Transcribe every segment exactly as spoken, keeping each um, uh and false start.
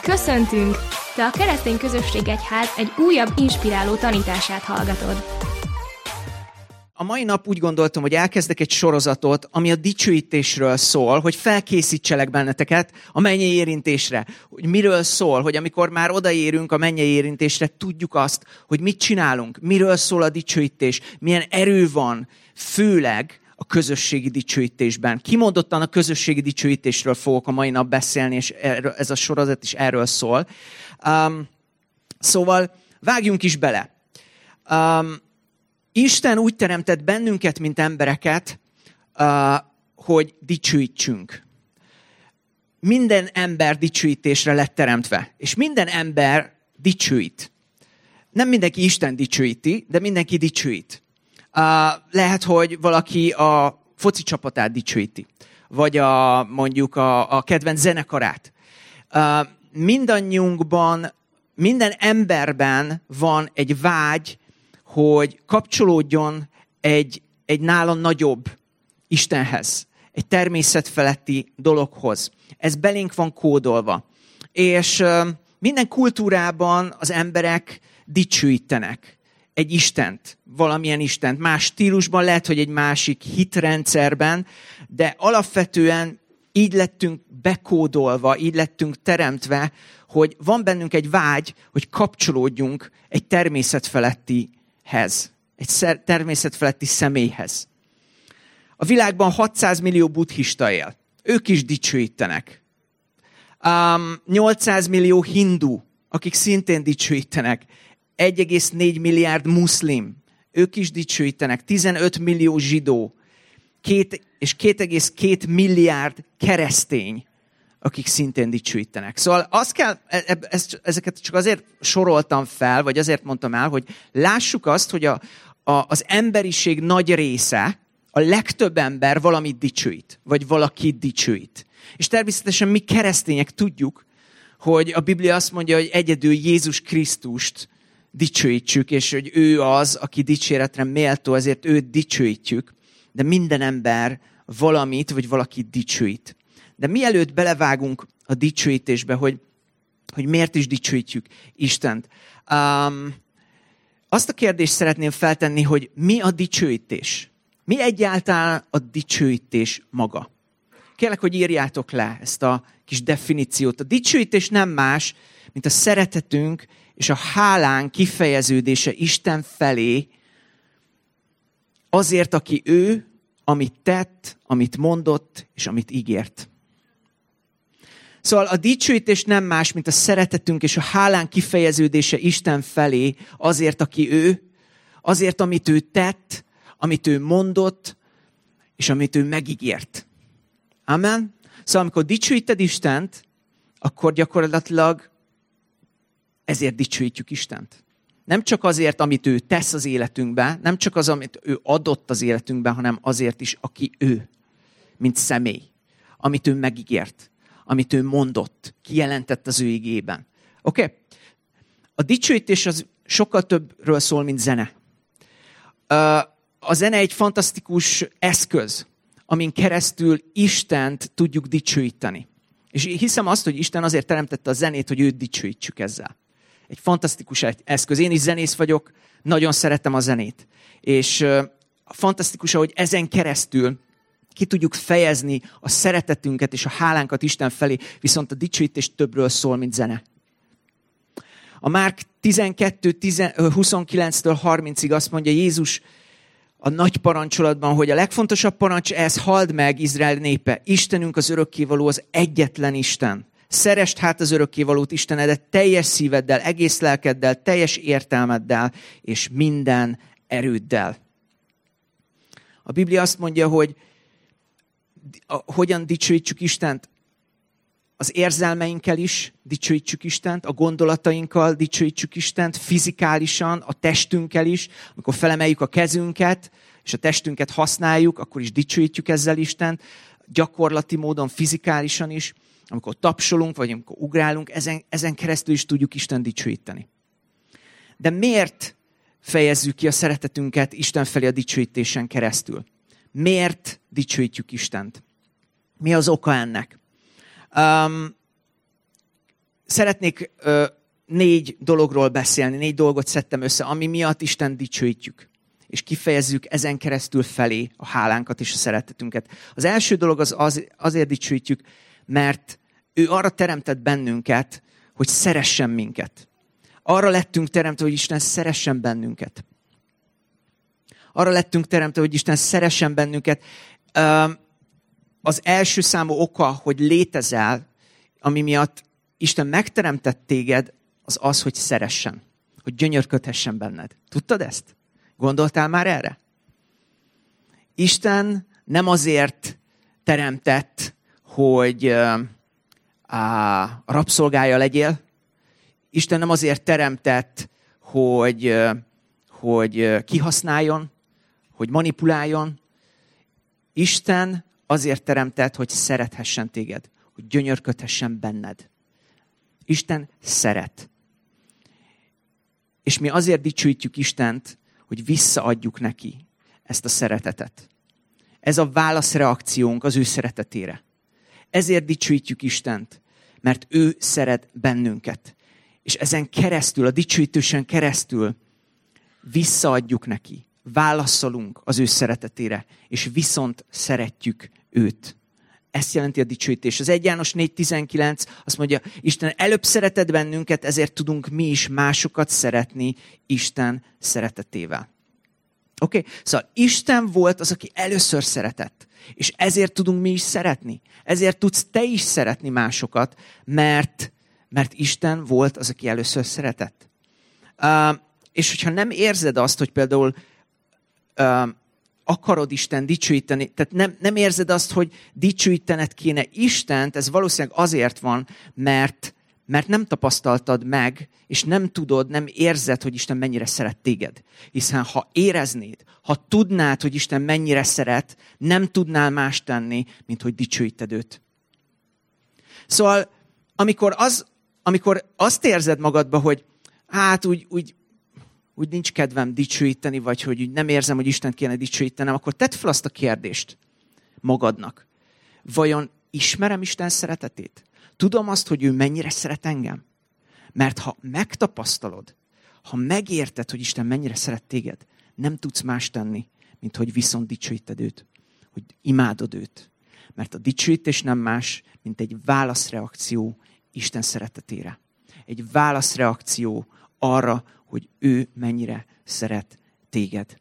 Köszöntünk! Te a Keresztény Közösség Egyház egy újabb inspiráló tanítását hallgatod. A mai nap úgy gondoltam, hogy elkezdek egy sorozatot, ami a dicsőítésről szól, hogy felkészítselek benneteket a mennyei érintésre. Hogy miről szól, hogy amikor már odaérünk a mennyei érintésre, tudjuk azt, hogy mit csinálunk, miről szól a dicsőítés, milyen erő van, főleg a közösségi dicsőítésben. Kimondottan a közösségi dicsőítésről fogok a mai nap beszélni, és ez a sorozat is erről szól. Um, szóval vágjunk is bele. Um, Isten úgy teremtett bennünket, mint embereket, uh, hogy dicsőítsünk. Minden ember dicsőítésre lett teremtve, és minden ember dicsőít. Nem mindenki Isten dicsőíti, de mindenki dicsőít. Uh, lehet, hogy valaki a foci csapatát dicsőíti, vagy a, mondjuk a, a kedvenc zenekarát. Uh, mindannyiunkban, minden emberben van egy vágy, hogy kapcsolódjon egy, egy nála nagyobb Istenhez, egy természetfeletti dologhoz. Ez belénk van kódolva. És uh, minden kultúrában az emberek dicsőítenek egy Istent, valamilyen Istent. Más stílusban, lehet, hogy egy másik hitrendszerben, de alapvetően így lettünk bekódolva, így lettünk teremtve, hogy van bennünk egy vágy, hogy kapcsolódjunk egy természetfelettihez, egy természetfeletti személyhez. A világban hatszáz millió buddhista él. Ők is dicsőítenek. Um, nyolcszáz millió hindu, akik szintén dicsőítenek. egy egész négy milliárd muszlim, ők is dicsőítenek. tizenöt millió zsidó, két, és két egész két milliárd keresztény, akik szintén dicsőítenek. Szóval azt kell, ezt, ezeket csak azért soroltam fel, vagy azért mondtam el, hogy lássuk azt, hogy a, a, az emberiség nagy része, a legtöbb ember valamit dicsőít, vagy valakit dicsőít. És természetesen mi keresztények tudjuk, hogy a Biblia azt mondja, hogy egyedül Jézus Krisztust dicsőítsük, és hogy ő az, aki dicséretre méltó, ezért őt dicsőítjük, de minden ember valamit, vagy valakit dicsőít. De mielőtt belevágunk a dicsőítésbe, hogy, hogy miért is dicsőítjük Istent, um, azt a kérdést szeretném feltenni, hogy mi a dicsőítés? Mi egyáltalán a dicsőítés maga? Kérlek, hogy írjátok le ezt a kis definíciót. A dicsőítés nem más, mint a szeretetünk és a hálánk kifejeződése Isten felé azért, aki ő, amit tett, amit mondott, és amit ígért. Szóval a dicsőítés nem más, mint a szeretetünk és a hálánk kifejeződése Isten felé azért, aki ő, azért, amit ő tett, amit ő mondott, és amit ő megígért. Amen? Szóval amikor dicsőíted Istent, akkor gyakorlatilag ezért dicsőítjük Istent. Nem csak azért, amit ő tesz az életünkben, nem csak az, amit ő adott az életünkben, hanem azért is, aki ő, mint személy. Amit ő megígért, amit ő mondott, kijelentett az ő igében. Oké? Okay? A dicsőítés az sokkal többről szól, mint zene. A zene egy fantasztikus eszköz, amin keresztül Istent tudjuk dicsőíteni. És hiszem azt, hogy Isten azért teremtette a zenét, hogy őt dicsőítsük ezzel. Egy fantasztikus eszköz. Én is zenész vagyok, nagyon szeretem a zenét. És uh, fantasztikus, hogy ezen keresztül ki tudjuk fejezni a szeretetünket és a hálánkat Isten felé, viszont a dicsőítés többről szól, mint zene. A Márk tizenkettő huszonkilenctől harmincig azt mondja Jézus a nagy parancsolatban, hogy a legfontosabb parancs ez: halld meg, Izrael népe, Istenünk az örökkévaló, az egyetlen Isten. Szeresd hát az örökkévalót, Istenedet teljes szíveddel, egész lelkeddel, teljes értelmeddel és minden erőddel. A Biblia azt mondja, hogy a, hogyan dicsőítsük Istent? Az érzelmeinkkel is dicsőítsük Istent, a gondolatainkkal dicsőítsük Istent, fizikálisan, a testünkkel is. Amikor felemeljük a kezünket, és a testünket használjuk, akkor is dicsőítjük ezzel Istent. Gyakorlati módon, fizikálisan is. Amikor tapsolunk, vagy amikor ugrálunk, ezen, ezen keresztül is tudjuk Isten dicsőíteni. De miért fejezzük ki a szeretetünket Isten felé a dicsőítésen keresztül? Miért dicsőítjük Istent? Mi az oka ennek? Um, szeretnék ö, négy dologról beszélni, négy dolgot szedtem össze, ami miatt Isten dicsőítjük. És kifejezzük ezen keresztül felé a hálánkat és a szeretetünket. Az első dolog az, az azért dicsőítjük, mert ő arra teremtett bennünket, hogy szeressen minket. Arra lettünk teremtve, hogy Isten szeressen bennünket. Arra lettünk teremtve, hogy Isten szeressen bennünket. Az első számú oka, hogy létezel, ami miatt Isten megteremtett téged, az az, hogy szeressen. Hogy gyönyörködhessen benned. Tudtad ezt? Gondoltál már erre? Isten nem azért teremtett, hogy a rabszolgája legyél. Isten nem azért teremtett, hogy, hogy kihasználjon, hogy manipuláljon. Isten azért teremtett, hogy szerethessen téged, hogy gyönyörködhessen benned. Isten szeret. És mi azért dicsőítjük Istent, hogy visszaadjuk neki ezt a szeretetet. Ez a válaszreakciónk az ő szeretetére. Ezért dicsőítjük Istent, mert ő szeret bennünket. És ezen keresztül, a dicsőítősen keresztül visszaadjuk neki. Válaszolunk az ő szeretetére, és viszont szeretjük őt. Ezt jelenti a dicsőítés. Az egy János négy tizenkilenc azt mondja, Isten előbb szeretett bennünket, ezért tudunk mi is másokat szeretni Isten szeretetével. Oké? Okay? Szóval Isten volt az, aki először szeretett. És ezért tudunk mi is szeretni. Ezért tudsz te is szeretni másokat, mert, mert Isten volt az, aki először szeretett. Uh, és hogyha nem érzed azt, hogy például uh, akarod Isten dicsőíteni, tehát nem, nem érzed azt, hogy dicsőítened kéne Istent, ez valószínűleg azért van, mert, mert nem tapasztaltad meg, és nem tudod, nem érzed, hogy Isten mennyire szeret téged. Hiszen ha éreznéd, ha tudnád, hogy Isten mennyire szeret, nem tudnál más tenni, mint hogy dicsőíted őt. Szóval, amikor, az, amikor azt érzed magadba, hogy hát úgy, úgy úgy nincs kedvem dicsőíteni, vagy hogy úgy nem érzem, hogy Istent kéne dicsőítenem, akkor tedd fel azt a kérdést magadnak. Vajon ismerem Isten szeretetét? Tudom azt, hogy ő mennyire szeret engem? Mert ha megtapasztalod, ha megérted, hogy Isten mennyire szeret téged, nem tudsz más tenni, mint hogy viszont dicsőíted őt. Hogy imádod őt. Mert a dicsőítés nem más, mint egy válaszreakció Isten szeretetére. Egy válaszreakció arra, hogy ő mennyire szeret téged.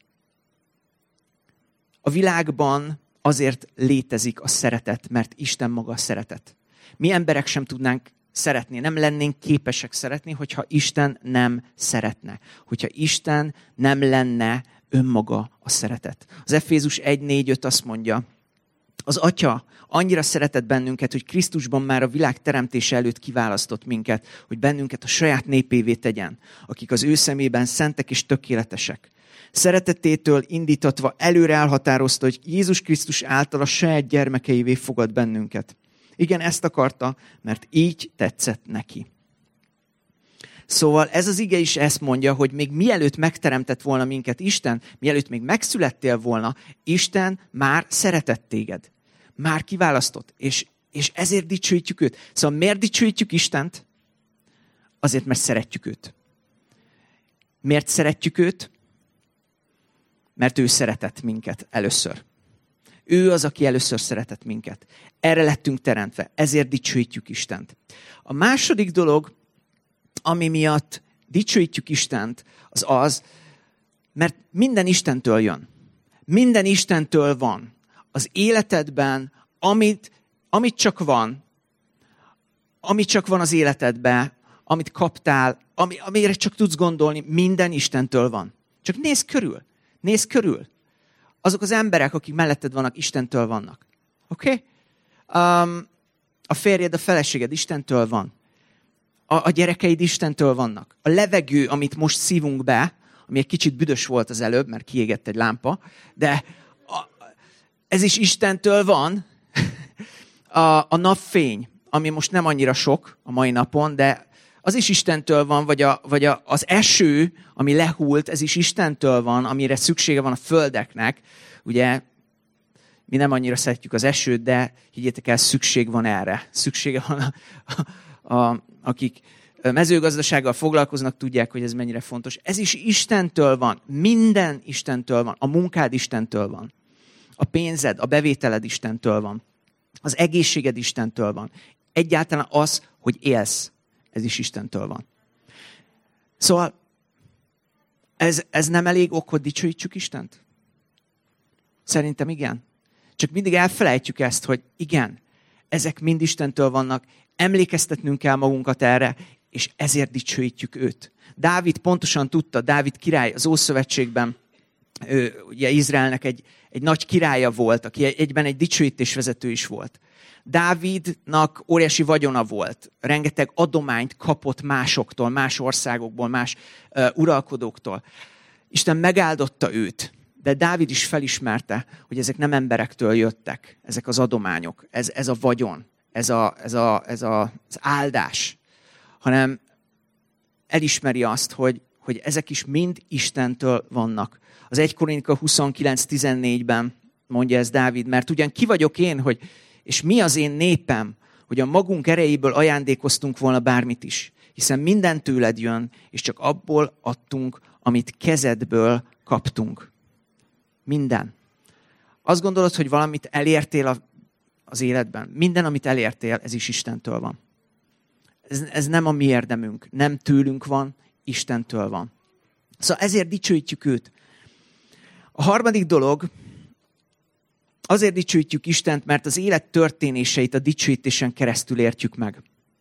A világban azért létezik a szeretet, mert Isten maga a szeretet. Mi emberek sem tudnánk szeretni, nem lennénk képesek szeretni, hogyha Isten nem szeretne. Hogyha Isten nem lenne önmaga a szeretet. Az Efézus egy négy öt azt mondja, az Atya annyira szeretett bennünket, hogy Krisztusban már a világ teremtése előtt kiválasztott minket, hogy bennünket a saját népévé tegyen, akik az ő szemében szentek és tökéletesek. Szeretetétől indítatva előre elhatározta, hogy Jézus Krisztus által a saját gyermekeivé fogad bennünket. Igen, ezt akarta, mert így tetszett neki. Szóval ez az ige is ezt mondja, hogy még mielőtt megteremtett volna minket Isten, mielőtt még megszülettél volna, Isten már szeretett téged. Már kiválasztott, és, és ezért dicsőítjük őt. Szóval miért dicsőítjük Istent? Azért, mert szeretjük őt. Miért szeretjük őt? Mert ő szeretett minket először. Ő az, aki először szeretett minket. Erre lettünk teremtve, ezért dicsőítjük Istent. A második dolog, ami miatt dicsőítjük Istent, az az, mert minden Istentől jön. Minden Istentől van. Az életedben, amit, amit csak van, amit csak van az életedben, amit kaptál, ami, amire csak tudsz gondolni, minden Istentől van. Csak nézz körül, nézz körül. Azok az emberek, akik melletted vannak, Istentől vannak. Oké? Okay? Um, a férjed, a feleséged Istentől van. A, a gyerekeid Istentől vannak. A levegő, amit most szívunk be, ami egy kicsit büdös volt az előbb, mert kiégett egy lámpa, de a, ez is Istentől van. A, a napfény, ami most nem annyira sok a mai napon, de az is Istentől van, vagy, a, vagy a, az eső, ami lehult, ez is Istentől van, amire szüksége van a földeknek. Ugye mi nem annyira szeretjük az esőt, de higgyétek el, szükség van erre. Szüksége van a, a, akik mezőgazdasággal foglalkoznak, tudják, hogy ez mennyire fontos. Ez is Istentől van. Minden Istentől van. A munkád Istentől van. A pénzed, a bevételed Istentől van. Az egészséged Istentől van. Egyáltalán az, hogy élsz, ez is Istentől van. Szóval ez, ez nem elég ok, hogy dicsőítsük Istent? Szerintem igen. Csak mindig elfelejtjük ezt, hogy igen, ezek mind Istentől vannak, emlékeztetnünk kell magunkat erre, és ezért dicsőítjük őt. Dávid pontosan tudta, Dávid király az Ószövetségben, ő, ugye Izraelnek egy, egy nagy királya volt, aki egyben egy dicsőítésvezető is volt. Dávidnak óriási vagyona volt, rengeteg adományt kapott másoktól, más országokból, más uh, uralkodóktól. Isten megáldotta őt, de Dávid is felismerte, hogy ezek nem emberektől jöttek, ezek az adományok, ez, ez a vagyon, ez, a, ez, a, ez a, az áldás, hanem elismeri azt, hogy, hogy ezek is mind Istentől vannak. Az egy Krónika huszonkilenc tizennégyben mondja ez Dávid, mert ugyan ki vagyok én, hogy, és mi az én népem, hogy a magunk erejéből ajándékoztunk volna bármit is, hiszen minden tőled jön, és csak abból adtunk, amit kezedből kaptunk. Minden. Azt gondolod, hogy valamit elértél a, az életben. Minden, amit elértél, ez is Istentől van. Ez, ez nem a mi érdemünk, nem tőlünk van, Istentől van. Szóval ezért dicsőítjük őt. A harmadik dolog, azért dicsőítjük Istent, mert az élet történéseit a dicsőítésen keresztül értjük meg.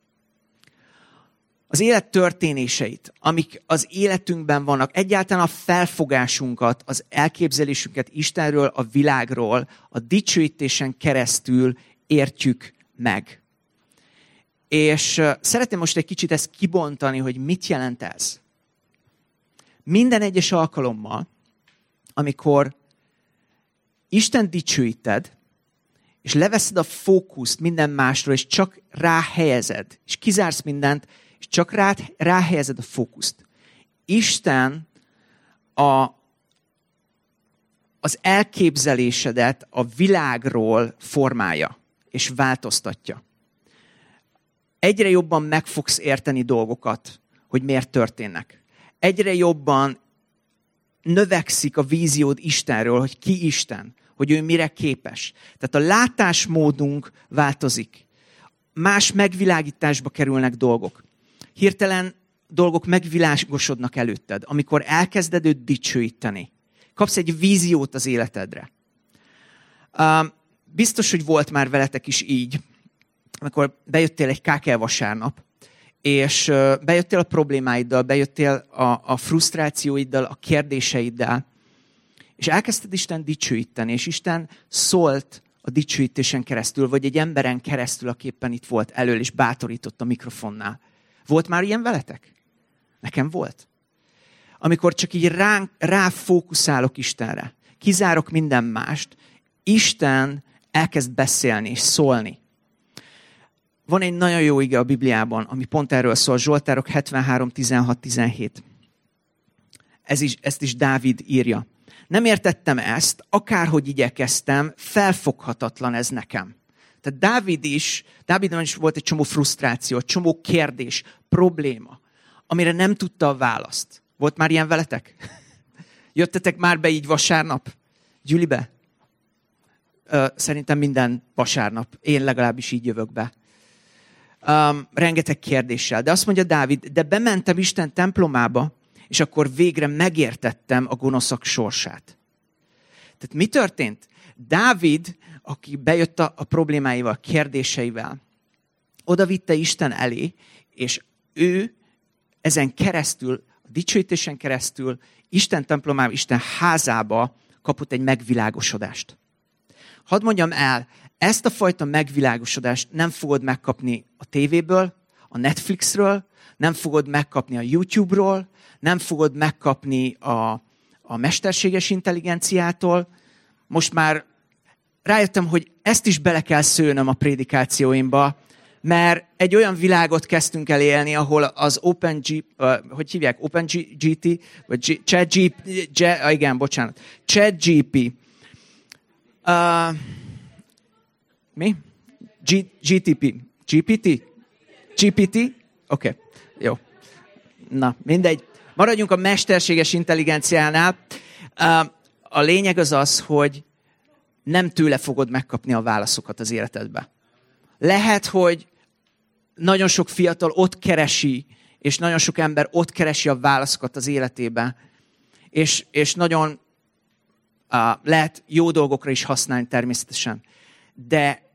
Az élet történéseit, amik az életünkben vannak, egyáltalán a felfogásunkat, az elképzelésünket Istenről, a világról, a dicsőítésen keresztül értjük meg. És szeretném most egy kicsit ezt kibontani, hogy mit jelent ez. Minden egyes alkalommal, amikor Isten dicsőíted, és leveszed a fókuszt minden másról, és csak ráhelyezed, és kizársz mindent, és csak rá, ráhelyezed a fókuszt. Isten a, az elképzelésedet a világról formálja, és változtatja. Egyre jobban meg fogsz érteni dolgokat, hogy miért történnek. Egyre jobban növekszik a víziód Istenről, hogy ki Isten, hogy ő mire képes. Tehát a látásmódunk változik. Más megvilágításba kerülnek dolgok. Hirtelen dolgok megvilágosodnak előtted, amikor elkezded őt dicsőíteni. Kapsz egy víziót az életedre. Biztos, hogy volt már veletek is így, amikor bejöttél egy ká ká el vasárnap, és bejöttél a problémáiddal, bejöttél a, a frusztrációiddal, a kérdéseiddel, és elkezdted Isten dicsőíteni, és Isten szólt a dicsőítésen keresztül, vagy egy emberen keresztül, aki éppen itt volt elől, és bátorított a mikrofonnál. Volt már ilyen veletek? Nekem volt. Amikor csak így rá, rá fókuszálok Istenre, kizárok minden mást, Isten elkezd beszélni és szólni. Van egy nagyon jó ige a Bibliában, ami pont erről szól, Zsoltárok hetvenhárom tizenhat tizenhét. Ez is, ezt is Dávid írja. Nem értettem ezt, akárhogy igyekeztem, felfoghatatlan ez nekem. Tehát Dávid is, Dávidon is volt egy csomó frusztráció, egy csomó kérdés, probléma, amire nem tudta a választ. Volt már ilyen veletek? Jöttetek már be így vasárnap? Gyülibe? Szerintem minden vasárnap. Én legalábbis így jövök be. Um, rengeteg kérdéssel. De azt mondja Dávid, de bementem Isten templomába, és akkor végre megértettem a gonoszak sorsát. Tehát mi történt? Dávid, aki bejött a, a problémáival, a kérdéseivel, oda vitte Isten elé, és ő ezen keresztül, a dicsőítésen keresztül, Isten templomába, Isten házába kapott egy megvilágosodást. Hadd mondjam el, ezt a fajta megvilágosodást nem fogod megkapni a tévéből, a Netflixről, nem fogod megkapni a YouTube-ról, nem fogod megkapni a, a mesterséges intelligenciától. Most már rájöttem, hogy ezt is bele kell szőnöm a prédikációimba, mert egy olyan világot kezdtünk el élni, ahol az OpenG, uh, hogy hívják, OpenGT, vagy ChatGPT, igen, bocsánat, ChatGPT. Uh, mi? G, GTP. gé pé té? gé pé té? Oké. Oké, okay. Jó. Na, mindegy. Maradjunk a mesterséges intelligenciánál. A lényeg az az, hogy nem tőle fogod megkapni a válaszokat az életedbe. Lehet, hogy nagyon sok fiatal ott keresi, és nagyon sok ember ott keresi a válaszokat az életébe, és, és nagyon uh, lehet jó dolgokra is használni természetesen. De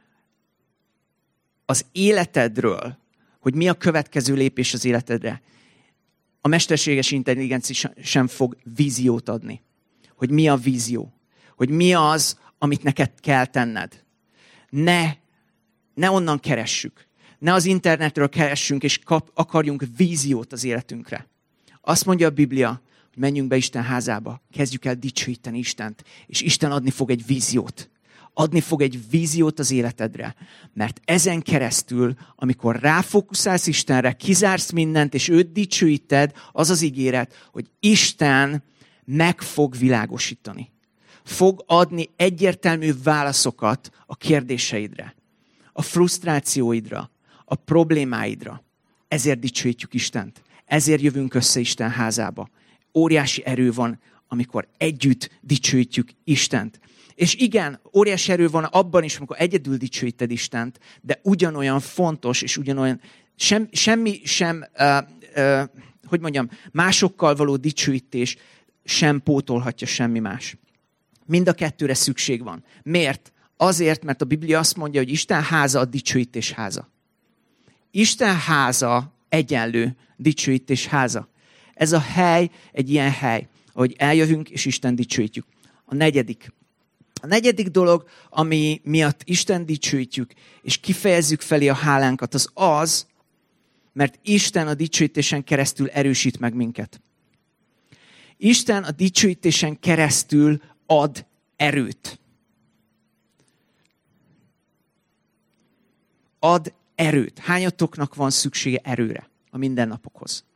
az életedről, hogy mi a következő lépés az életedre, a mesterséges intelligencia sem fog víziót adni. Hogy mi a vízió. Hogy mi az, amit neked kell tenned. Ne, ne onnan keressük. Ne az internetről keressünk, és kap, akarjunk víziót az életünkre. Azt mondja a Biblia, hogy menjünk be Isten házába, kezdjük el dicsőíteni Istent, és Isten adni fog egy víziót. Adni fog egy víziót az életedre. Mert ezen keresztül, amikor ráfókuszálsz Istenre, kizársz mindent, és őt dicsőíted, az az ígéret, hogy Isten meg fog világosítani. Fog adni egyértelmű válaszokat a kérdéseidre, a frusztrációidra, a problémáidra. Ezért dicsőítjük Istent. Ezért jövünk össze Isten házába. Óriási erő van, amikor együtt dicsőítjük Istent. És igen, óriási erő van abban is, amikor egyedül dicsőíted Istent, de ugyanolyan fontos, és ugyanolyan sem, semmi sem, uh, uh, hogy mondjam, másokkal való dicsőítés sem pótolhatja semmi más. Mind a kettőre szükség van. Miért? Azért, mert a Biblia azt mondja, hogy Isten háza a dicsőítés háza. Isten háza egyenlő dicsőítés háza. Ez a hely egy ilyen hely, ahogy eljövünk, és Isten dicsőítjük. A negyedik. A negyedik dolog, ami miatt Isten dicsőítjük, és kifejezzük felé a hálánkat, az az, mert Isten a dicsőítésen keresztül erősít meg minket. Isten a dicsőítésen keresztül ad erőt. Ad erőt. Hányatoknak van szüksége erőre a mindennapokhoz?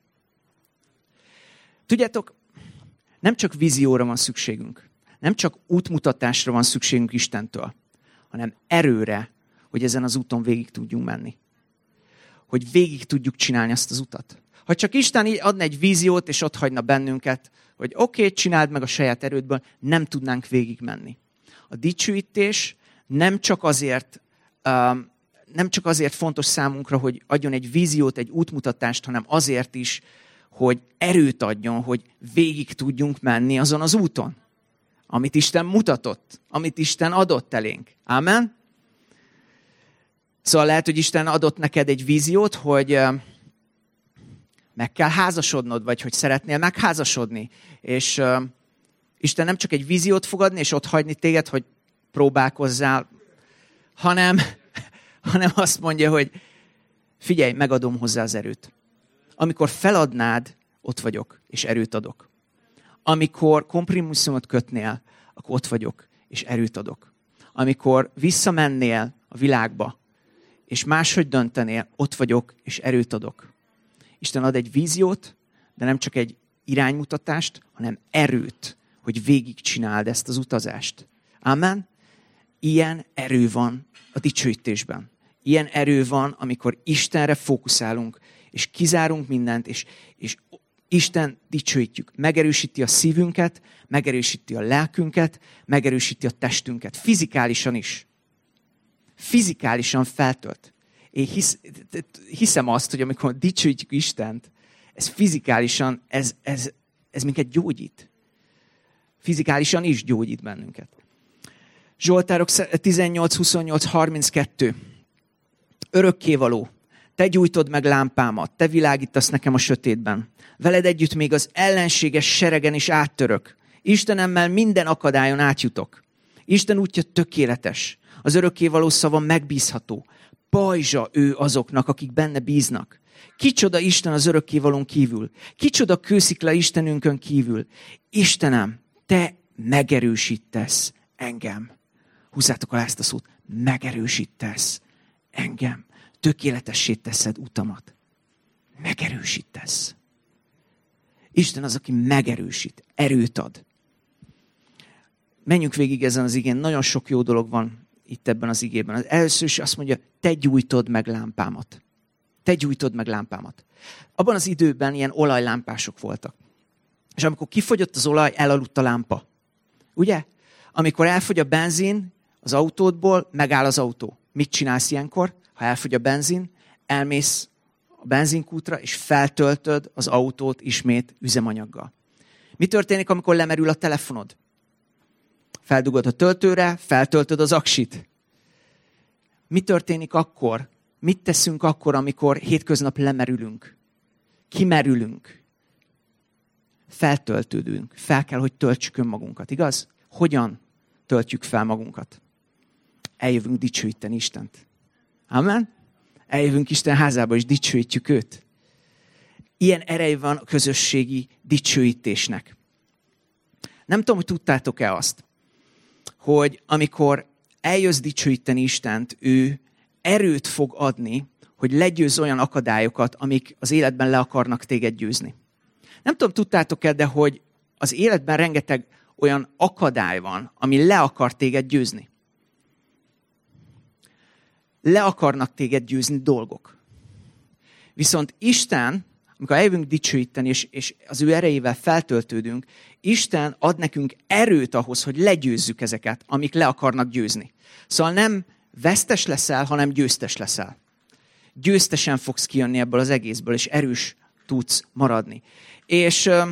Tudjátok, nem csak vízióra van szükségünk, nem csak útmutatásra van szükségünk Istentől, hanem erőre, hogy ezen az úton végig tudjunk menni. Hogy végig tudjuk csinálni ezt az utat. Ha csak Isten adna egy víziót, és ott hagyna bennünket, hogy oké, okay, csináld meg a saját erődből, nem tudnánk végig menni. A dicsőítés nem csak azért, um, nem csak azért fontos számunkra, hogy adjon egy víziót, egy útmutatást, hanem azért is, hogy erőt adjon, hogy végig tudjunk menni azon az úton, amit Isten mutatott, amit Isten adott elénk. Amen? Szóval lehet, hogy Isten adott neked egy víziót, hogy meg kell házasodnod, vagy hogy szeretnél megházasodni. És uh, Isten nem csak egy víziót fog adni, és ott hagyni téged, hogy próbálkozzál, hanem, hanem azt mondja, hogy figyelj, megadom hozzá az erőt. Amikor feladnád, ott vagyok, és erőt adok. Amikor kompromisszumot kötnél, akkor ott vagyok, és erőt adok. Amikor visszamennél a világba, és máshogy döntenél, ott vagyok, és erőt adok. Isten ad egy víziót, de nem csak egy iránymutatást, hanem erőt, hogy végigcsináld ezt az utazást. Amen? Ilyen erő van a dicsőítésben. Ilyen erő van, amikor Istenre fókuszálunk, és kizárunk mindent, és, és Isten dicsőítjük. Megerősíti a szívünket, megerősíti a lelkünket, megerősíti a testünket. Fizikálisan is. Fizikálisan feltölt. Én hisz, hiszem azt, hogy amikor dicsőítjük Istent, ez fizikálisan, ez, ez, ez minket gyógyít. Fizikálisan is gyógyít bennünket. Zsoltárok tizennyolc, huszonnyolc, harminckettő. Örökkévaló, te gyújtod meg lámpámat, te világítasz nekem a sötétben. Veled együtt még az ellenséges seregen is áttörök. Istenemmel minden akadályon átjutok. Isten útja tökéletes. Az örökkévaló szava megbízható. Pajzsa ő azoknak, akik benne bíznak. Kicsoda Isten az örökkévalón kívül? Kicsoda kőszikla Istenünkön kívül? Istenem, te megerősítesz engem. Húzzátok alá ezt a szót. Megerősítesz engem. Tökéletessé teszed utamat. Megerősítesz. Isten az, aki megerősít, erőt ad. Menjünk végig ezen az igén. Nagyon sok jó dolog van itt ebben az igében. Az először is azt mondja, te gyújtod meg lámpámat. te gyújtod meg lámpámat. Abban az időben ilyen olajlámpások voltak. És amikor kifogyott az olaj, elaludt a lámpa. Ugye? Amikor elfogy a benzin az autódból, megáll az autó. Mit csinálsz ilyenkor? Ha elfogy a benzin, elmész a benzinkútra, és feltöltöd az autót ismét üzemanyaggal. Mi történik, amikor lemerül a telefonod? Feldugod a töltőre, feltöltöd az aksit. Mi történik akkor? Mit teszünk akkor, amikor hétköznap lemerülünk? Kimerülünk? Feltöltődünk. Fel kell, hogy töltsük önmagunkat, igaz? Hogyan töltjük fel magunkat? Eljövünk dicsőíteni Istent. Amen? Eljövünk Isten házába, és dicsőítjük őt. Ilyen ereje van a közösségi dicsőítésnek. Nem tudom, hogy tudtátok-e azt, hogy amikor eljössz dicsőíteni Istent, ő erőt fog adni, hogy legyőzz olyan akadályokat, amik az életben le akarnak téged győzni. Nem tudom, tudtátok-e, de hogy az életben rengeteg olyan akadály van, ami le akar téged győzni. Le akarnak téged győzni dolgok. Viszont Isten, amikor eljövünk dicsőíteni, és, és az ő erejével feltöltődünk, Isten ad nekünk erőt ahhoz, hogy legyőzzük ezeket, amik le akarnak győzni. Szóval nem vesztes leszel, hanem győztes leszel. Győztesen fogsz kijönni ebből az egészből, és erős tudsz maradni. És uh,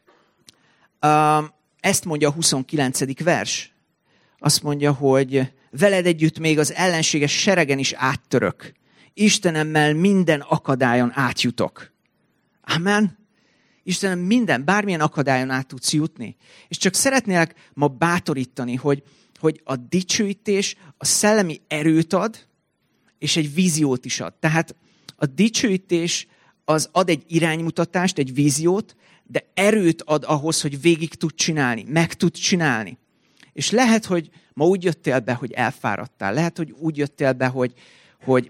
uh, ezt mondja a huszonkilencedik vers. Azt mondja, hogy veled együtt még az ellenséges seregen is áttörök. Istenemmel minden akadályon átjutok. Amen. Istenem, minden, bármilyen akadályon át tudsz jutni. És csak szeretnélek ma bátorítani, hogy, hogy a dicsőítés a szellemi erőt ad, és egy víziót is ad. Tehát a dicsőítés az ad egy iránymutatást, egy víziót, de erőt ad ahhoz, hogy végig tud csinálni, meg tud csinálni. És lehet, hogy ma úgy jöttél be, hogy elfáradtál. Lehet, hogy úgy jöttél be, hogy, hogy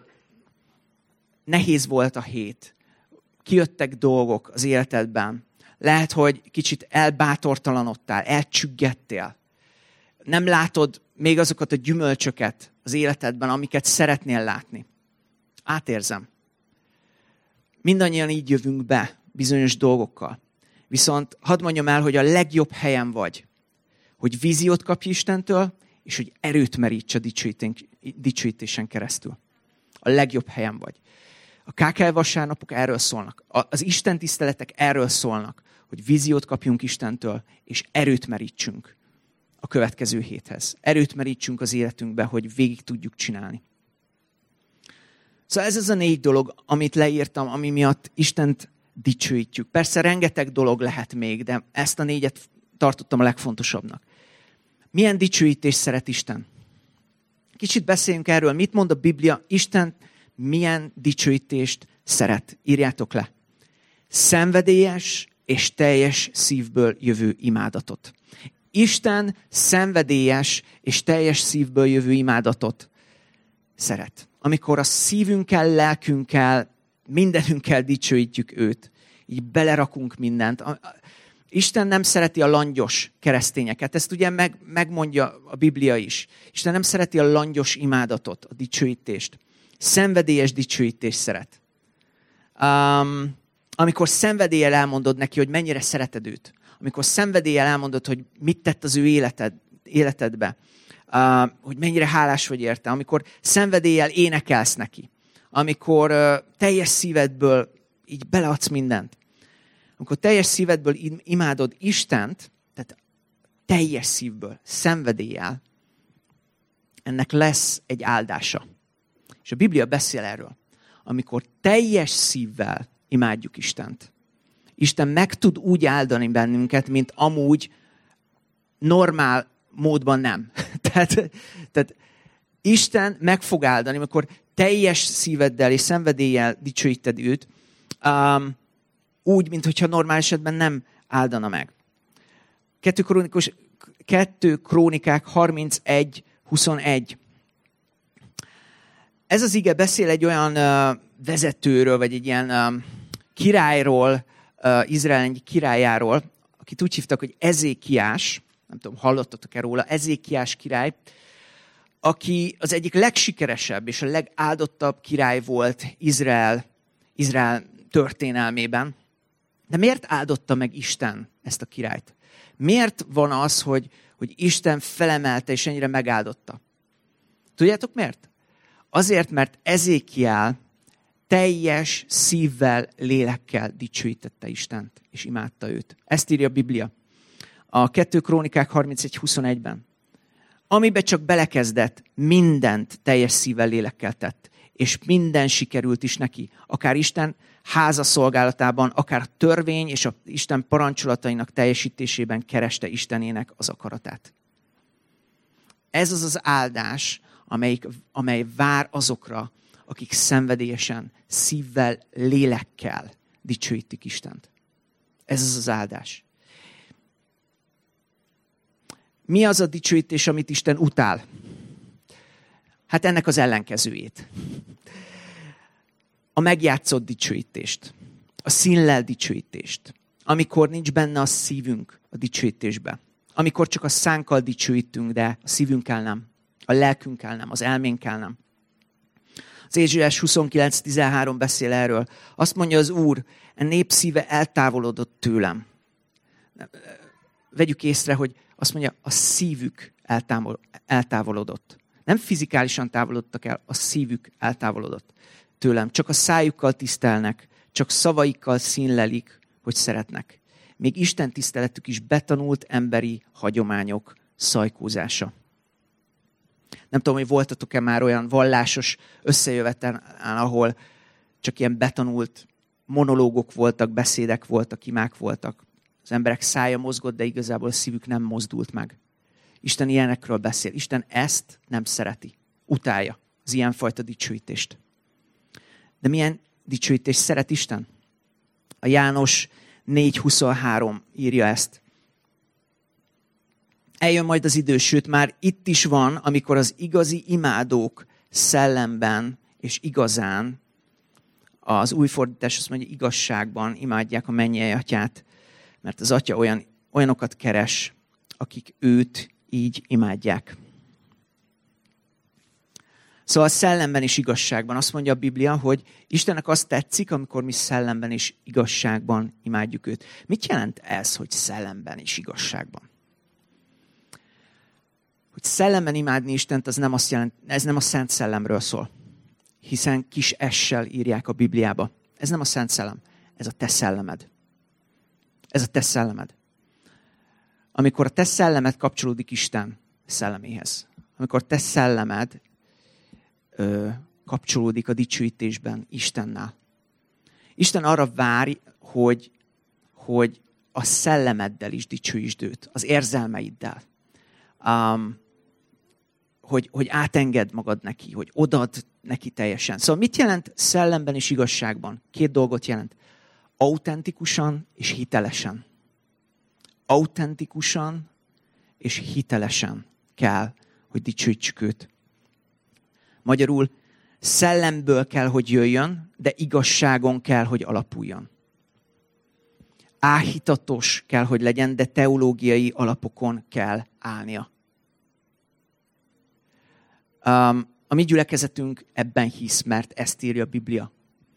nehéz volt a hét. Kijöttek dolgok az életedben. Lehet, hogy kicsit elbátortalanodtál, elcsüggettél. Nem látod még azokat a gyümölcsöket az életedben, amiket szeretnél látni. Átérzem. Mindannyian így jövünk be bizonyos dolgokkal. Viszont hadd mondjam el, hogy a legjobb helyen vagy, hogy víziót kapj Istentől, és hogy erőt meríts a dicsőítésen keresztül. A legjobb helyen vagy. A ká ká el vasárnapok erről szólnak. Az Isten tiszteletek erről szólnak, hogy víziót kapjunk Istentől, és erőt merítsünk a következő héthez. Erőt merítsünk az életünkbe, hogy végig tudjuk csinálni. Szóval ez az a négy dolog, amit leírtam, ami miatt Istent dicsőítjük. Persze rengeteg dolog lehet még, de ezt a négyet tartottam a legfontosabbnak. Milyen dicsőítést szeret Isten? Kicsit beszéljünk erről. Mit mond a Biblia? Isten milyen dicsőítést szeret? Írjátok le. Szenvedélyes és teljes szívből jövő imádatot. Isten szenvedélyes és teljes szívből jövő imádatot szeret. Amikor a szívünkkel, lelkünkkel, mindenünkkel dicsőítjük őt, így belerakunk mindent. Isten nem szereti a langyos keresztényeket. Ezt ugye meg, megmondja a Biblia is. Isten nem szereti a langyos imádatot, a dicsőítést. Szenvedélyes dicsőítést szeret. Um, amikor szenvedéllyel elmondod neki, hogy mennyire szereted őt. Amikor szenvedéllyel elmondod, hogy mit tett az ő életed, életedbe. Uh, hogy mennyire hálás vagy érte. Amikor szenvedéllyel énekelsz neki. Amikor uh, teljes szívedből így beleadsz mindent. Amikor teljes szívedből imádod Istent, tehát teljes szívből, szenvedéllyel, ennek lesz egy áldása. És a Biblia beszél erről. Amikor teljes szívvel imádjuk Istent, Isten meg tud úgy áldani bennünket, mint amúgy normál módban nem. tehát, tehát Isten meg fog áldani, amikor teljes szíveddel és szenvedéllyel dicsőíted őt, um, úgy, mintha normál esetben nem áldana meg. Kettő, krónikus, kettő Krónikák harmincegy huszonegy. Ez az ige beszél egy olyan uh, vezetőről, vagy egy ilyen um, királyról, uh, Izrael egy királyáról, akit úgy hívtak, hogy Ezékiás, nem tudom, hallottatok-e róla, Ezékiás király, aki az egyik legsikeresebb és a legáldottabb király volt Izrael Izrael történelmében. De miért áldotta meg Isten ezt a királyt? Miért van az, hogy, hogy Isten felemelte és ennyire megáldotta? Tudjátok miért? Azért, mert Ezékiel teljes szívvel, lélekkel dicsőítette Istent, és imádta őt. Ezt írja a Biblia. A kettő Krónikák harmincegy huszonegyben. Amiben csak belekezdett, mindent teljes szívvel, lélekkel tett. És minden sikerült is neki. Akár Isten háza szolgálatában, akár a törvény és a Isten parancsolatainak teljesítésében kereste Istenének az akaratát. Ez az az áldás, amelyik, amely vár azokra, akik szenvedélyesen, szívvel, lélekkel dicsőítik Istent. Ez az az áldás. Mi az a dicsőítés, amit Isten utál? Hát ennek az ellenkezőjét. A megjátszott dicsőítést. A színlel dicsőítést. Amikor nincs benne a szívünk a dicsőítésbe. Amikor csak a szánkkal dicsőítünk, de a szívünkkel nem. A lelkünkkel nem, az elménkkel nem. Az Ézsaiás huszonkilenc tizenhárom beszél erről. Azt mondja az Úr, a nép szíve eltávolodott tőlem. Vegyük észre, hogy azt mondja, a szívük eltávolodott. Nem fizikálisan távolodtak el, a szívük eltávolodott tőlem. Csak a szájukkal tisztelnek, csak szavaikkal színlelik, hogy szeretnek. Még Isten tiszteletük is betanult emberi hagyományok szajkózása. Nem tudom, hogy voltatok-e már olyan vallásos összejövetelen, ahol csak ilyen betanult monológok voltak, beszédek voltak, imák voltak. Az emberek szája mozgott, de igazából a szívük nem mozdult meg. Isten ilyenekről beszél. Isten ezt nem szereti. Utálja az ilyenfajta dicsőítést. De milyen dicsőítést szeret Isten? A János négy huszonhárom írja ezt. Eljön majd az idő, sőt már itt is van, amikor az igazi imádók szellemben és igazán, az új fordítás azt mondja, igazságban imádják a mennyei atyát, mert az atya olyan, olyanokat keres, akik őt így imádják. Szóval szellemben és igazságban. Azt mondja a Biblia, hogy Istennek azt tetszik, amikor mi szellemben és igazságban imádjuk őt. Mit jelent ez, hogy szellemben és igazságban? Hogy szellemben imádni Istent, az nem azt jelent, ez nem a Szent Szellemről szól. Hiszen kis S-sel írják a Bibliába. Ez nem a Szent Szellem, ez a te szellemed. Ez a te szellemed. Amikor a te szellemed kapcsolódik Isten szelleméhez. Amikor te szellemed ö, kapcsolódik a dicsőítésben Istennel. Isten arra vár, hogy, hogy a szellemeddel is dicsőítsd őt, az érzelmeiddel. Um, hogy, hogy átengedd magad neki, hogy odad neki teljesen. Szóval mit jelent szellemben és igazságban? Két dolgot jelent. Autentikusan és hitelesen. Autentikusan és hitelesen kell, hogy dicsőítsük őt. Magyarul szellemből kell, hogy jöjjön, de igazságon kell, hogy alapuljon. Áhítatos kell, hogy legyen, de teológiai alapokon kell állnia. Um, a mi gyülekezetünk ebben hisz, mert ezt írja a Biblia.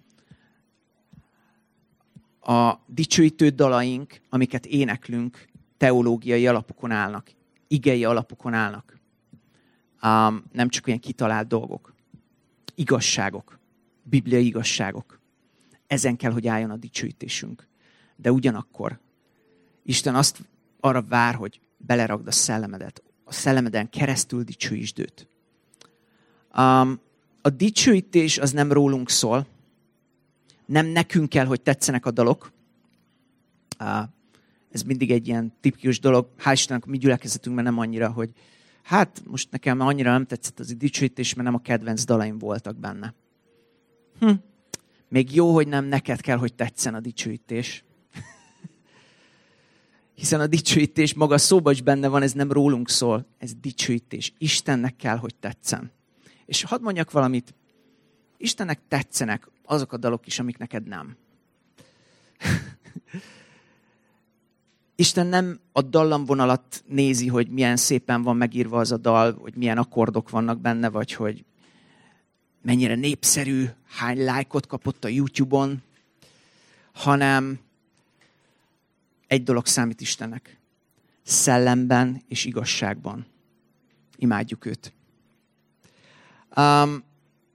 A dicsőítő dalaink, amiket éneklünk, teológiai alapokon állnak, igei alapokon állnak. Um, nem csak olyan kitalált dolgok. Igazságok, bibliai igazságok. Ezen kell, hogy álljon a dicsőítésünk. De ugyanakkor Isten azt arra vár, hogy beleragd a szellemedet. A szellemeden keresztül dicsőítsd őt. Um, a dicsőítés az nem rólunk szól. Nem nekünk kell, hogy tetszenek a dalok. Uh, ez mindig egy ilyen tipikus dolog. Hál' Istennek a mi gyülekezetünkben nem annyira, hogy hát most nekem annyira nem tetszett az a dicsőítés, mert nem a kedvenc dalaim voltak benne. Hm. Még jó, hogy nem neked kell, hogy tetszen a dicsőítés. Hiszen a dicsőítés maga szóban is benne van, ez nem rólunk szól, ez dicsőítés. Istennek kell, hogy tetszen. És hadd mondjak valamit, Istennek tetszenek azok a dalok is, amik neked nem. Isten nem a dallamvonalat nézi, hogy milyen szépen van megírva az a dal, hogy milyen akkordok vannak benne, vagy hogy mennyire népszerű, hány lájkot kapott a YouTube-on, hanem egy dolog számít Istennek. Szellemben és igazságban imádjuk őt. Um,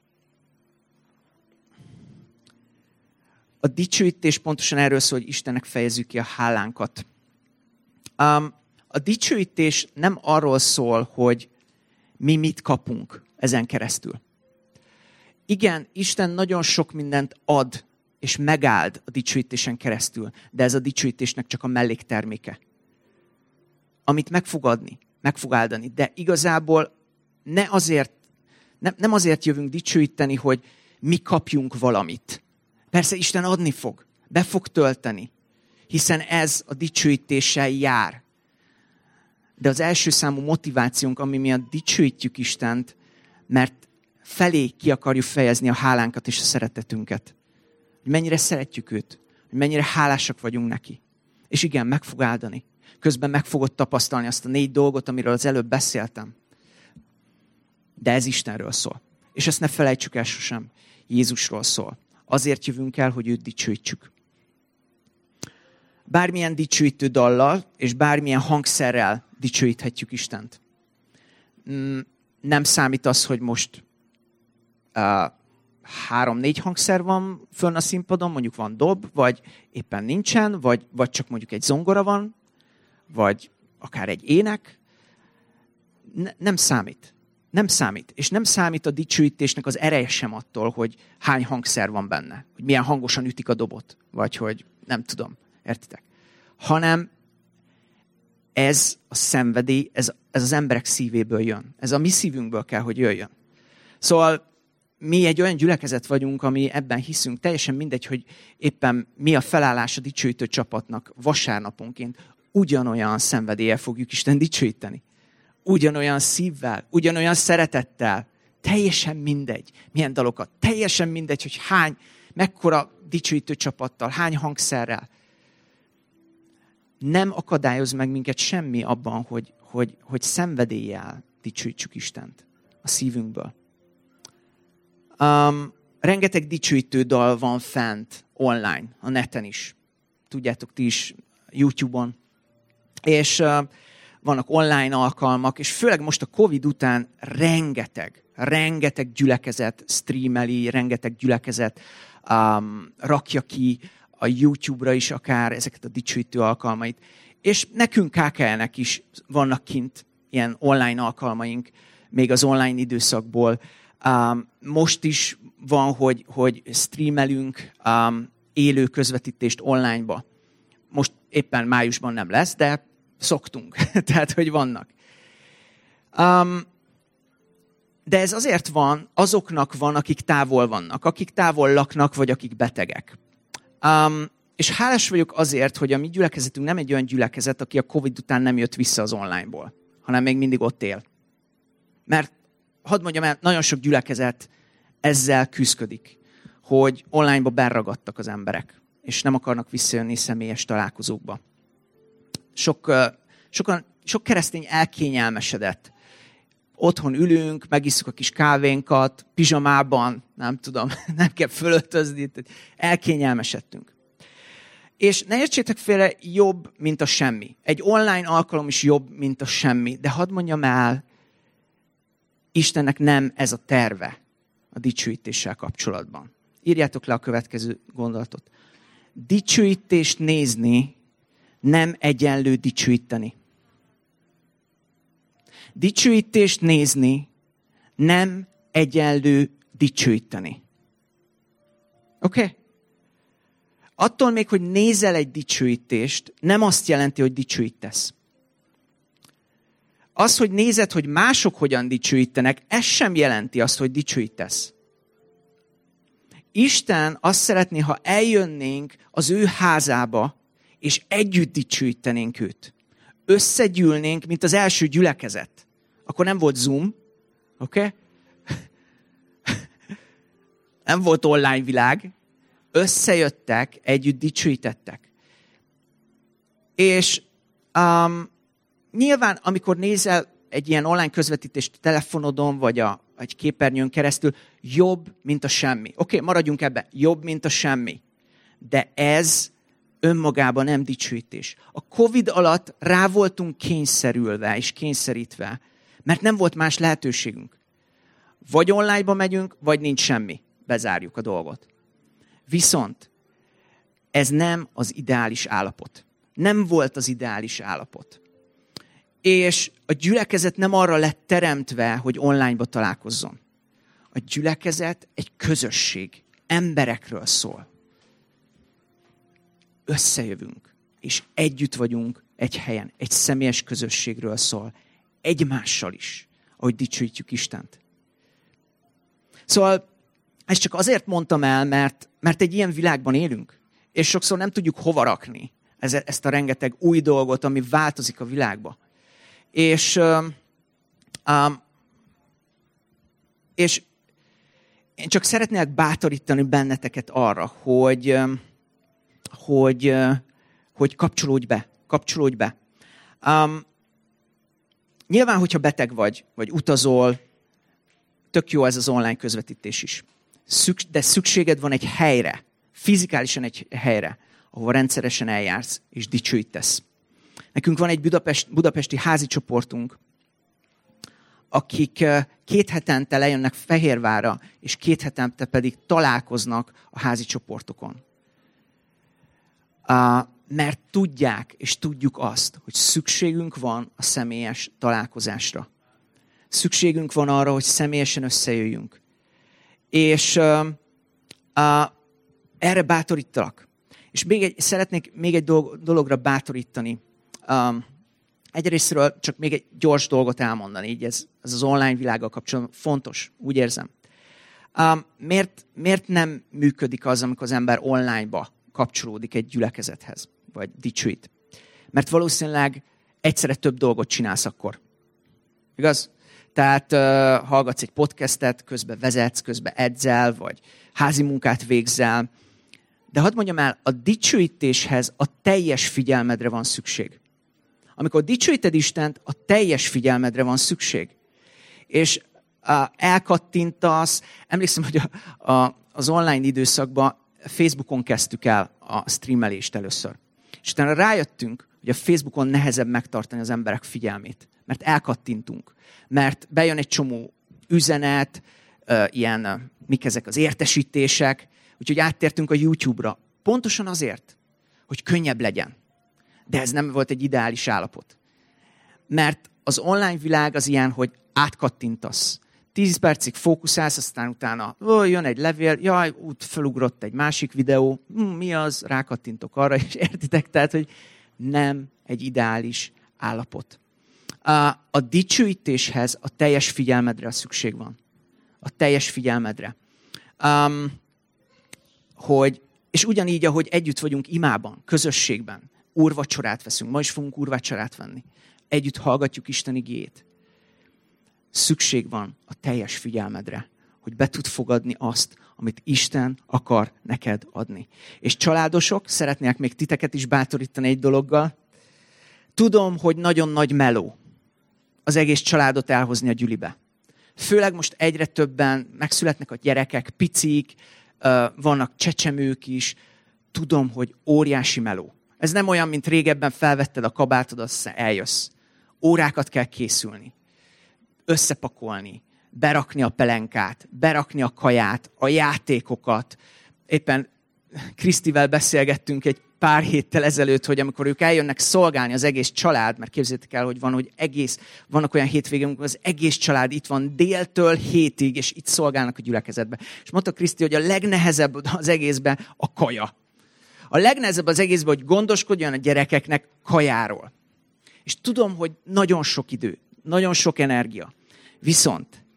a dicsőítés pontosan erről szól, hogy Istennek fejezzük ki a hálánkat. Um, a dicsőítés nem arról szól, hogy mi mit kapunk ezen keresztül. Igen, Isten nagyon sok mindent ad és megáld a dicsőítésen keresztül, de ez a dicsőítésnek csak a mellékterméke. Amit meg fog adni, meg fog áldani, de igazából ne azért, ne, nem azért jövünk dicsőíteni, hogy mi kapjunk valamit. Persze Isten adni fog, be fog tölteni, hiszen ez a dicsőítéssel jár. De az első számú motivációnk, ami miatt dicsőítjük Istent, mert felé ki akarjuk fejezni a hálánkat és a szeretetünket. Hogy mennyire szeretjük őt, hogy mennyire hálásak vagyunk neki. És igen, meg fog áldani. Közben meg fogod tapasztalni azt a négy dolgot, amiről az előbb beszéltem. De ez Istenről szól. És ezt ne felejtsük el sosem. Jézusról szól. Azért jövünk el, hogy őt dicsőítsük. Bármilyen dicsőítő dallal, és bármilyen hangszerrel dicsőíthetjük Istent. Nem számít az, hogy most uh, három-négy hangszer van fönn a színpadon, mondjuk van dob, vagy éppen nincsen, vagy, vagy csak mondjuk egy zongora van, vagy akár egy ének. Ne, nem számít. Nem számít. És nem számít a dicsőítésnek az ereje sem attól, hogy hány hangszer van benne. Hogy milyen hangosan ütik a dobot. Vagy hogy nem tudom. Értitek? Hanem ez a szenvedély, ez, ez az emberek szívéből jön. Ez a mi szívünkből kell, hogy jöjjön. Szóval mi egy olyan gyülekezet vagyunk, ami ebben hiszünk. Teljesen mindegy, hogy éppen mi a felállás a dicsőítő csapatnak vasárnaponként. Ugyanolyan szenvedéllyel fogjuk Isten dicsőíteni. Ugyanolyan szívvel, ugyanolyan szeretettel. Teljesen mindegy, milyen dalokat. Teljesen mindegy, hogy hány, mekkora dicsőítő csapattal, hány hangszerrel. Nem akadályoz meg minket semmi abban, hogy, hogy, hogy szenvedéllyel dicsőítsük Istent a szívünkből. Um, rengeteg dicsőítő dal van fent online, a neten is. Tudjátok ti is, YouTube-on. És uh, vannak online alkalmak, és főleg most a Covid után rengeteg, rengeteg gyülekezet streameli, rengeteg gyülekezet um, rakja ki a YouTube-ra is akár ezeket a dicsőítő alkalmait. És nekünk ká ká el-nek is vannak kint ilyen online alkalmaink, még az online időszakból. Um, most is van, hogy, hogy streamelünk um, élő közvetítést onlineba. Most éppen májusban nem lesz, de szoktunk. Tehát, hogy vannak. Um, de ez azért van, azoknak van, akik távol vannak, akik távol laknak, vagy akik betegek. Um, és hálás vagyok azért, hogy a mi gyülekezetünk nem egy olyan gyülekezet, aki a Covid után nem jött vissza az onlineból, hanem még mindig ott él. Mert hadd mondjam el, nagyon sok gyülekezet ezzel küszködik, hogy onlineba berragadtak az emberek, és nem akarnak visszajönni személyes találkozókba. Sok, sokan, sok keresztény elkényelmesedett. Otthon ülünk, megisszuk a kis kávénkat, pizsamában, nem tudom, nem kell fölöltözni, elkényelmesedtünk. És ne értsétek félre, jobb, mint a semmi. Egy online alkalom is jobb, mint a semmi. De hadd mondjam el, Istennek nem ez a terve a dicsőítéssel kapcsolatban. Írjátok le a következő gondolatot. Dicsőítést nézni nem egyenlő dicsőíteni. Dicsőítést nézni nem egyenlő dicsőíteni. Oké? Okay? Attól még, hogy nézel egy dicsőítést, nem azt jelenti, hogy dicsőítesz. Az, hogy nézed, hogy mások hogyan dicsőítenek, ez sem jelenti azt, hogy dicsőítesz. Isten azt szeretné, ha eljönnénk az ő házába, és együtt dicsőítenénk őt. Összegyűlnénk, mint az első gyülekezet. Akkor nem volt Zoom, oké? Okay? Nem volt online világ. Összejöttek, együtt dicsőítettek. És um, nyilván, amikor nézel egy ilyen online közvetítést a telefonodon, vagy a egy képernyőn keresztül, jobb, mint a semmi. Oké, okay, maradjunk ebbe, jobb, mint a semmi. De ez önmagában nem dicsőítés. A Covid alatt rá voltunk kényszerülve és kényszerítve, mert nem volt más lehetőségünk. Vagy online-ba megyünk, vagy nincs semmi. Bezárjuk a dolgot. Viszont ez nem az ideális állapot. Nem volt az ideális állapot. És a gyülekezet nem arra lett teremtve, hogy online-ba találkozzon. A gyülekezet egy közösség. Emberekről szól. Összejövünk, és együtt vagyunk egy helyen. Egy személyes közösségről szól. Egymással is, ahogy dicsőítjük Istent. Szóval ezt csak azért mondtam el, mert, mert egy ilyen világban élünk. És sokszor nem tudjuk hova rakni ezt a rengeteg új dolgot, ami változik a világba. És, um, és én csak szeretnélek bátorítani benneteket arra, hogy, hogy, hogy kapcsolódj be. Kapcsolódj be. Um, nyilván, hogyha beteg vagy, vagy utazol, tök jó ez az online közvetítés is. Szüks- de szükséged van egy helyre, fizikálisan egy helyre, ahova rendszeresen eljársz és dicsőítesz. Nekünk van egy Budapest, budapesti házi csoportunk, akik két hetente lejönnek Fehérvárra, és két hetente pedig találkoznak a házi csoportokon. Mert tudják, és tudjuk azt, hogy szükségünk van a személyes találkozásra. Szükségünk van arra, hogy személyesen összejöjjünk. És uh, uh, erre bátorítalak. És még egy, szeretnék még egy dolog, dologra bátorítani. Um, egyrésztről csak még egy gyors dolgot elmondani, így ez, ez az online világgal kapcsolatban fontos, úgy érzem. Um, miért, miért nem működik az, amikor az ember online-ba kapcsolódik egy gyülekezethez, vagy dicsőít? Mert valószínűleg egyszerre több dolgot csinálsz akkor. Igaz? Tehát uh, hallgatsz egy podcastet, közben vezetsz, közben edzel, vagy házi munkát végzel. De hadd mondjam el, a dicsőítéshez a teljes figyelmedre van szükség. Amikor dicsőíted Istent, a teljes figyelmedre van szükség. És uh, elkattintasz. Emlékszem, hogy a, a, az online időszakban Facebookon kezdtük el a streamelést először. És utána rájöttünk, hogy a Facebookon nehezebb megtartani az emberek figyelmét. Mert elkattintunk. Mert bejön egy csomó üzenet, uh, ilyen, uh, mik ezek az értesítések, úgyhogy áttértünk a YouTube-ra. Pontosan azért, hogy könnyebb legyen. De ez nem volt egy ideális állapot. Mert az online világ az ilyen, hogy átkattintasz. Tíz percig fókuszálsz, aztán utána ó, jön egy levél, jaj, út felugrott egy másik videó, hm, mi az, rákattintok arra, és értitek, tehát, hogy nem egy ideális állapot. A, a dicsőítéshez a teljes figyelmedre szükség van. A teljes figyelmedre. Um, hogy, és ugyanígy, ahogy együtt vagyunk imában, közösségben, úrvacsorát veszünk, ma is fogunk úrvacsorát venni. Együtt hallgatjuk Isten igéjét. Szükség van a teljes figyelmedre, hogy be tud fogadni azt, amit Isten akar neked adni. És családosok, szeretnék még titeket is bátorítani egy dologgal. Tudom, hogy nagyon nagy meló az egész családot elhozni a gyülibe. Főleg most egyre többen megszületnek a gyerekek, picik, vannak csecsemők is. Tudom, hogy óriási meló. Ez nem olyan, mint régebben felvetted a kabátod, aztán eljössz. Órákat kell készülni, összepakolni, berakni a pelenkát, berakni a kaját, a játékokat. Éppen Krisztivel beszélgettünk egy pár héttel ezelőtt, hogy amikor ők eljönnek szolgálni, az egész család, mert képzeljétek el, hogy van, hogy egész, vannak olyan hétvégén, amikor az egész család itt van déltől hétig, és itt szolgálnak a gyülekezetbe. És mondta Kriszti, hogy a legnehezebb az egészben a kaja. A legnehezebb az egészben, hogy gondoskodjon a gyerekeknek kajáról. És tudom, hogy nagyon sok idő, nagyon sok energia. Viszont,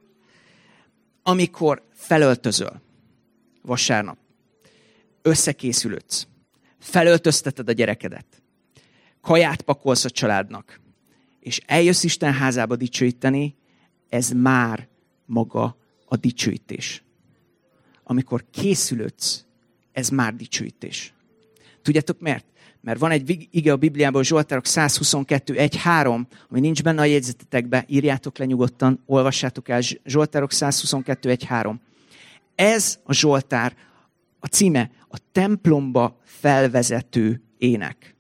amikor felöltözöl vasárnap, összekészülődsz, felöltözteted a gyerekedet, kaját pakolsz a családnak, és eljössz Isten házába dicsőíteni, ez már maga a dicsőítés. Amikor készülődsz, ez már dicsőítés. Tudjátok miért? Mert van egy ige a Bibliában, Zsoltárok százhuszonkettő egy három, ami nincs benne a jegyzetetekbe, írjátok le nyugodtan, olvassátok el, Zsoltárok százhuszonkettő egy három. Ez a Zsoltár, a címe, a templomba felvezető ének.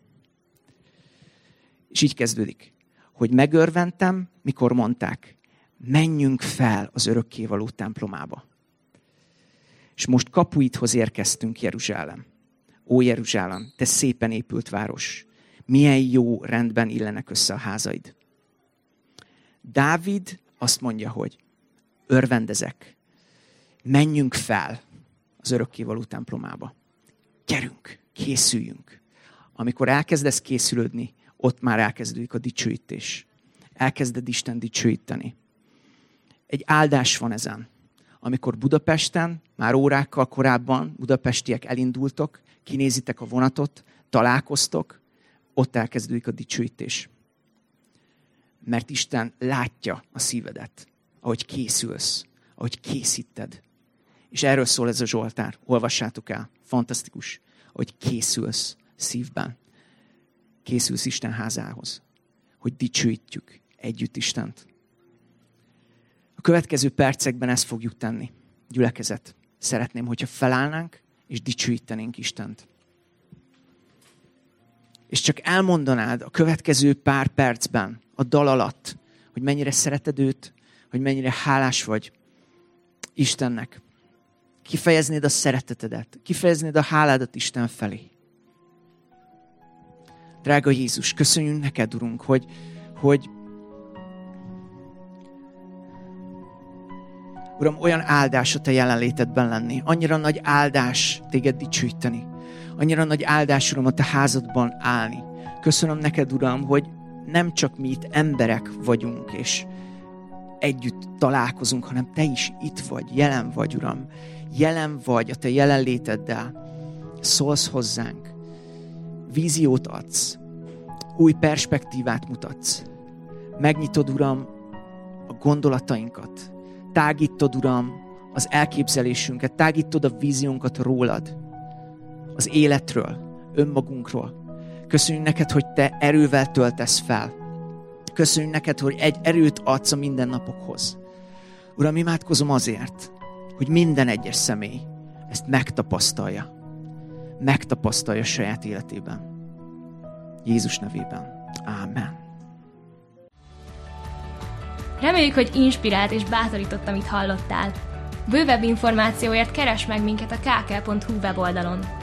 És így kezdődik, hogy megörventem, mikor mondták, menjünk fel az örökkévaló templomába. És most kapuidhoz érkeztünk, Jeruzsálem. Ó, Jeruzsálem, te szépen épült város. Milyen jó rendben illenek össze a házaid. Dávid azt mondja, hogy örvendezek, menjünk fel az örökkévaló templomába. Gyerünk, készüljünk. Amikor elkezdesz készülődni, ott már elkezdődik a dicsőítés. Elkezded Isten dicsőíteni. Egy áldás van ezen. Amikor Budapesten, már órákkal korábban budapestiek elindultok, kinézitek a vonatot, találkoztok, ott elkezdődik a dicsőítés. Mert Isten látja a szívedet, ahogy készülsz, ahogy készíted. És erről szól ez a Zsoltár. Olvassátok el. Fantasztikus, hogy készülsz szívben. Készülsz Isten házához. Hogy dicsőítjük együtt Istent. A következő percekben ezt fogjuk tenni. Gyülekezet. Szeretném, hogyha felállnánk, és dicsőítenénk Istent. És csak elmondanád a következő pár percben, a dal alatt, hogy mennyire szereted őt, hogy mennyire hálás vagy Istennek. Kifejeznéd a szeretetedet, kifejeznéd a háládat Isten felé. Drága Jézus, köszönjünk neked, Urunk, hogy, hogy Uram, olyan áldás a te jelenlétedben lenni. Annyira nagy áldás téged dicsőíteni. Annyira nagy áldás, Uram, a te házadban állni. Köszönöm neked, Uram, hogy nem csak mi itt emberek vagyunk, és együtt találkozunk, hanem te is itt vagy, jelen vagy, Uram. Jelen vagy a te jelenléteddel. Szólsz hozzánk. Víziót adsz. Új perspektívát mutatsz. Megnyitod, Uram, a gondolatainkat. Tágítod, Uram, az elképzelésünket. Tágítod a víziónkat rólad. Az életről, önmagunkról. Köszönjük neked, hogy te erővel töltesz fel. Köszönjük neked, hogy egy erőt adsz a mindennapokhoz. Uram, imádkozom azért, hogy minden egyes személy ezt megtapasztalja. Megtapasztalja saját életében. Jézus nevében. Ámen. Reméljük, hogy inspirált és bátorított, amit hallottál. Bővebb információért keresd meg minket a ká ká pont hú weboldalon.